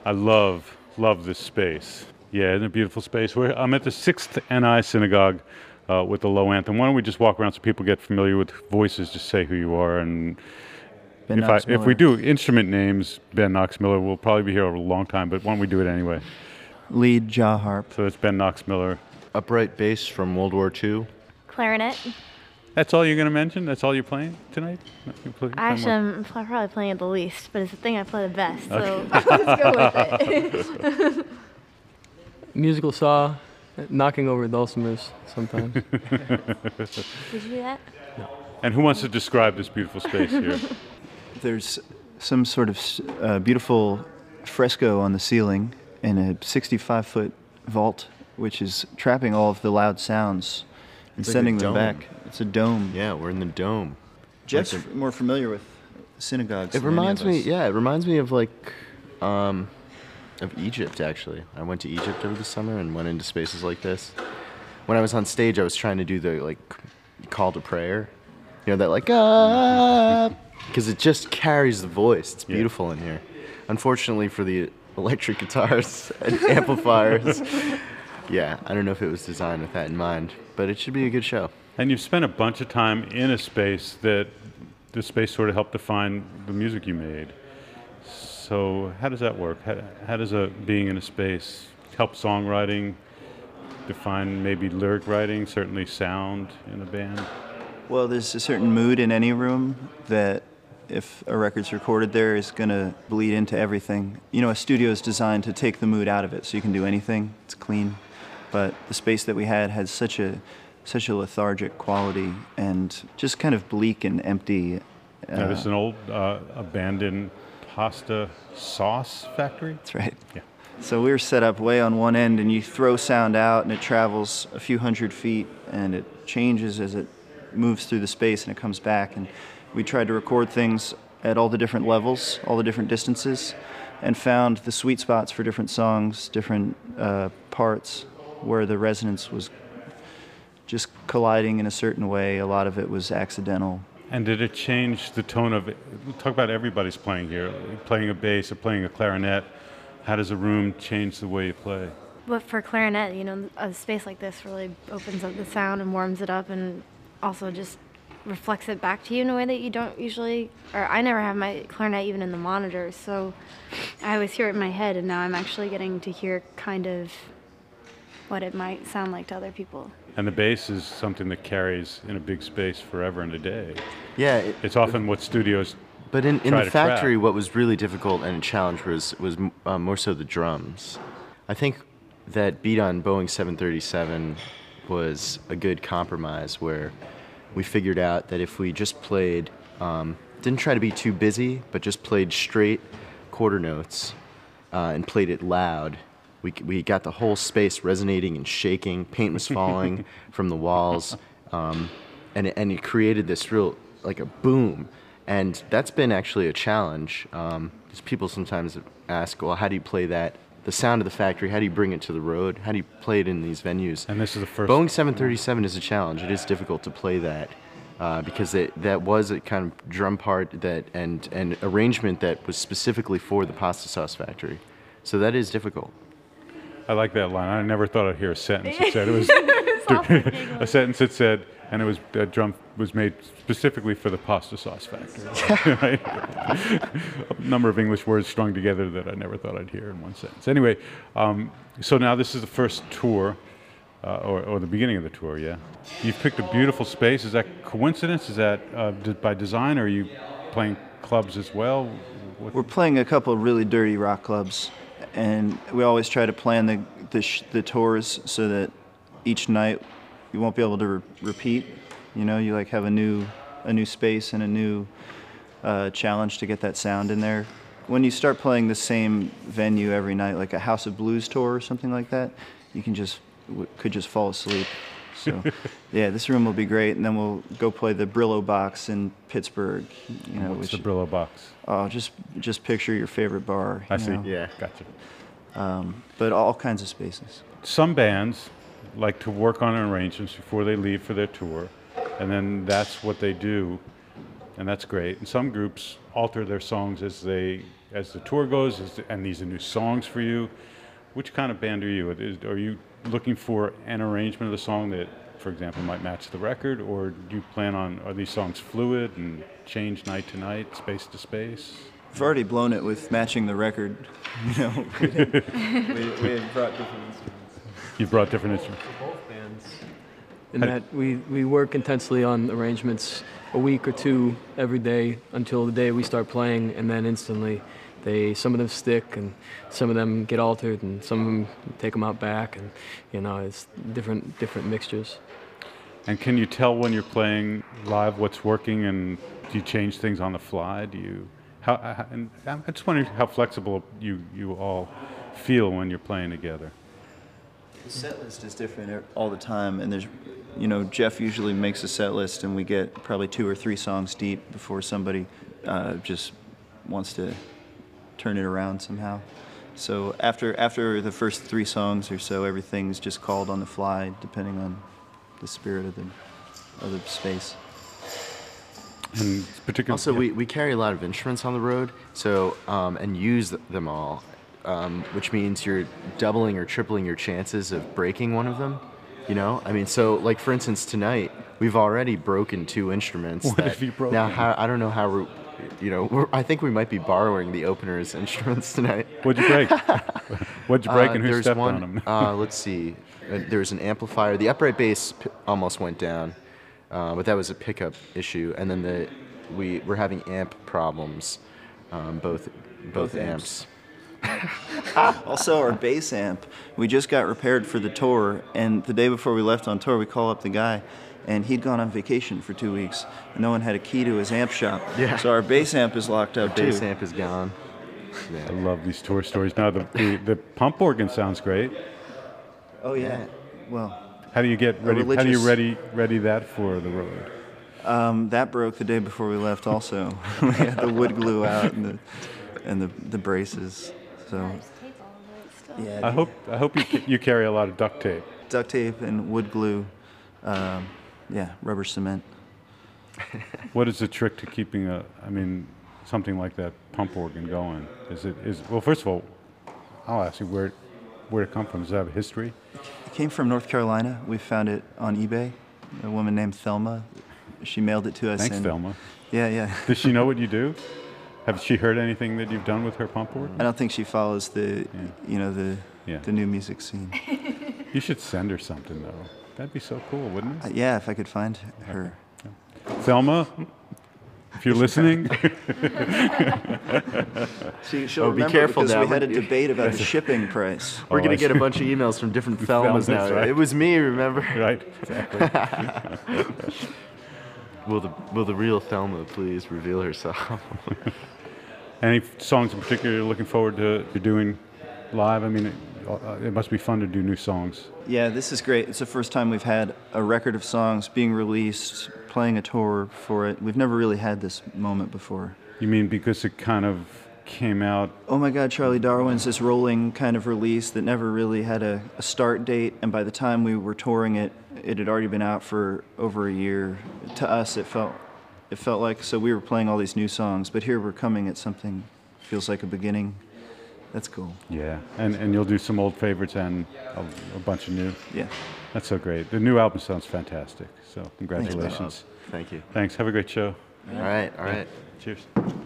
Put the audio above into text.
I love this space. Yeah, isn't it a beautiful space? I'm at the 6th NI Synagogue with the Low Anthem. Why don't we just walk around so people get familiar with voices, just say who you are. And Ben Knox if we Miller. do instrument names, Ben Knox Miller, we'll probably be here over a long time, but why don't we do it anyway? Lead jaw harp. So it's Ben Knox Miller. Upright bass from World War II. Clarinet. That's all you're going to mention? That's all you're playing tonight? Actually, I'm probably playing it the least, but it's the thing I play the best, so let's go with it. Musical saw, knocking over dulcimers sometimes. Did you do that? And who wants to describe this beautiful space here? There's some sort of beautiful fresco on the ceiling in a 65-foot vault, which is trapping all of the loud sounds and It's like sending a them dome. back. It's a dome. Yeah, we're in the dome. Jeff's Like more familiar with synagogues. It than any reminds of me, us. yeah, it reminds me of of Egypt, actually. I went to Egypt over the summer and went into spaces like this. When I was on stage, I was trying to do the, call to prayer. You know, that, because it just carries the voice. It's beautiful in here. Unfortunately for the electric guitars and amplifiers, yeah, I don't know if it was designed with that in mind, but it should be a good show. And you've spent a bunch of time in a space that this space sort of helped define the music you made. So how does that work? How does being in a space help songwriting, define maybe lyric writing, certainly sound in a band? Well, there's a certain mood in any room that if a record's recorded there is going to bleed into everything. You know, a studio is designed to take the mood out of it so you can do anything. It's clean. But the space that we had such a lethargic quality and just kind of bleak and empty. Now, this is an old abandoned pasta sauce factory? That's right. Yeah. So we were set up way on one end, and you throw sound out, and it travels a few hundred feet, and it changes as it moves through the space, and it comes back. And we tried to record things at all the different levels, all the different distances, and found the sweet spots for different songs, different parts where the resonance was just colliding in a certain way. A lot of it was accidental. And did it change the tone of it? Talk about everybody's playing here, playing a bass or playing a clarinet. How does a room change the way you play? But for clarinet, you know, a space like this really opens up the sound and warms it up and also just reflects it back to you in a way that you don't usually, or I never have my clarinet even in the monitors, so I always hear it in my head, and now I'm actually getting to hear kind of what it might sound like to other people. And the bass is something that carries in a big space forever and a day. Yeah. It's often what studios But in try the to factory, trap. what was really difficult and a challenge was more so the drums. I think that beat on Boeing 737 was a good compromise where we figured out that if we just played, didn't try to be too busy, but just played straight quarter notes and played it loud, we got the whole space resonating and shaking. Paint was falling from the walls, and it created this real, like a boom. And that's been actually a challenge, because people sometimes ask, well, how do you play that? The sound of the factory, how do you bring it to the road? How do you play it in these venues? And this is the first. Boeing 737 is a challenge. It is difficult to play that because that was a kind of drum part and arrangement that was specifically for the pasta sauce factory. So that is difficult. I like that line. I never thought I'd hear a sentence that said it was a sentence that said, and it was the drum was made specifically for the pasta sauce factory. Right? A number of English words strung together that I never thought I'd hear in one sentence. Anyway, so now this is the first tour, or the beginning of the tour. Yeah, you've picked a beautiful space. Is that coincidence? Is that by design? Or are you playing clubs as well? We're playing a couple of really dirty rock clubs, and we always try to plan the tours so that each night you won't be able to repeat. You know, you like have a new space and a new challenge to get that sound in there. When you start playing the same venue every night, like a House of Blues tour or something like that, you can could just fall asleep. So, yeah, this room will be great, and then we'll go play the Brillo Box in Pittsburgh. You know, What's the Brillo Box? Oh, just picture your favorite bar. I you see. know. Yeah. Gotcha. But all kinds of spaces. Some bands like to work on arrangements before they leave for their tour, and then that's what they do. and that's great. And some groups alter their songs as the tour goes, and these are new songs for you. Which kind of band are you? Are you looking for an arrangement of the song that, for example, might match the record, or do you plan on, are these songs fluid and change night to night, space to space? We've already blown it with matching the record. You know, we brought different instruments. You brought different instruments. Both bands. In that we work intensely on arrangements a week or two every day until the day we start playing, and then instantly some of them stick and some of them get altered and some of them take them out back, and it's different mixtures. And can you tell when you're playing live what's working, and do you change things on the fly? And I'm just wondering how flexible you all feel when you're playing together. The set list is different all the time, and there's, Jeff usually makes a set list, and we get probably 2 or 3 songs deep before somebody just wants to turn it around somehow. So after the first 3 songs or so, everything's just called on the fly, depending on the spirit of the space. And particularly, Also, we carry a lot of instruments on the road, so and use them all, which means you're doubling or tripling your chances of breaking one of them. So like for instance, tonight we've already broken 2 instruments. What have you broken? Now I don't know how I think we might be borrowing the opener's instruments tonight. What'd you break? What'd you break, and who There's stepped one, on them? Let's see. There's an amplifier. The upright bass almost went down, but that was a pickup issue. And then we're having amp problems, both amps. Also, our bass amp, we just got repaired for the tour, and the day before we left on tour, we call up the guy, and he'd gone on vacation for 2 weeks, and no one had a key to his amp shop. Yeah. So our bass amp is locked up too. Bass amp is gone. Yeah. I love these tour stories. Now the pump organ sounds great. Oh yeah. Well, How do you get ready? How do you religious- ready that for the road? that broke the day before we left. Also, we had the wood glue out and the braces. So Tape all over it still. yeah, I hope you carry a lot of duct tape. duct tape and wood glue. Rubber cement. What is the trick to keeping something like that pump organ going? Well, first of all, I'll ask you where it come from. Does it have a history? It came from North Carolina. We found it on eBay. A woman named Thelma. She mailed it to us. Thanks, and, Thelma. Yeah. Does she know what you do? Have she heard anything that you've done with her pump organ? I don't think she follows the Yeah. the new music scene. You should send her something though. That'd be so cool, wouldn't it? Yeah, if I could find her. Thelma, if you're listening, She'll Oh, be remember careful because now. we had a debate about the shipping price. We're Oh, gonna I get a see. bunch of emails from different Thelmas now. Thelmas, right. It was me, remember? right? Exactly. Will the real Thelma please reveal herself? Any songs in particular you're looking forward to doing live? I mean, it must be fun to do new songs. Yeah, this is great. It's the first time we've had a record of songs being released, playing a tour for it. We've never really had this moment before. You mean because it kind of came out? Oh my God, Charlie Darwin's this rolling kind of release that never really had a start date, and by the time we were touring it, it had already been out for over a year. To us, it felt like, so we were playing all these new songs, but here we're coming at something feels like a beginning. That's cool. Yeah, and you'll do some old favorites and a bunch of new. Yeah. That's so great. The new album sounds fantastic. So congratulations. Thank you. Thanks. Have a great show. All right. Cheers.